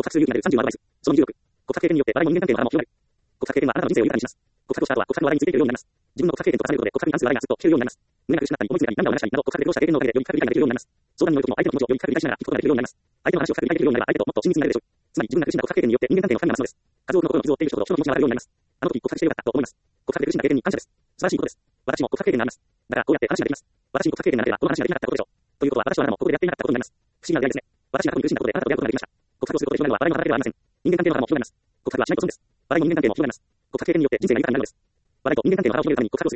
白する勇気なる30アドバイス。その26、告白経験によって笑いも人間関係の腹も広がる。告白経験はあなたの人生を豊かにします。告白をした後は告白の話題についていけるようになります。自分の告白経験と重ねることで告白に関する笑いがすっと聞けるようになります。胸が苦しくなったり、思いついたり、涙を流したりなど告白で苦労した経験のおかげでより深く理解できるようになります。相談に乗る時も相手の気持ちをより深く理解しながら聞くことができるようになります。相手の話を深く理解できるようになれば相手ともっと親密になれるでしょう。つまり自分が苦しんだ告白経験によって人間関係の深みが増すのです。数多くの心の傷を負っている人ほど人の気持ちが上がるようになります。あの時告白してよかったと思います。告白で苦しんだ経験に感謝です。素晴らしいことです。私も告白経験があります。だからこうやって話ができます。私に告白経験がなければこの話ができなかったことでしょう。ということは私とあなたもここでやっていなかったことになります。不思議な出会いですね。私が過去に苦しんだことであなたと出会うことができました。告白をすることで広がるのは笑いの働きではありません。人間関係の腹も広がります。告白はしないことです。笑いも人間関係も広がります。告白経験によって人生が豊かになるのです。笑いと人間関係の腹を広げるために告白をする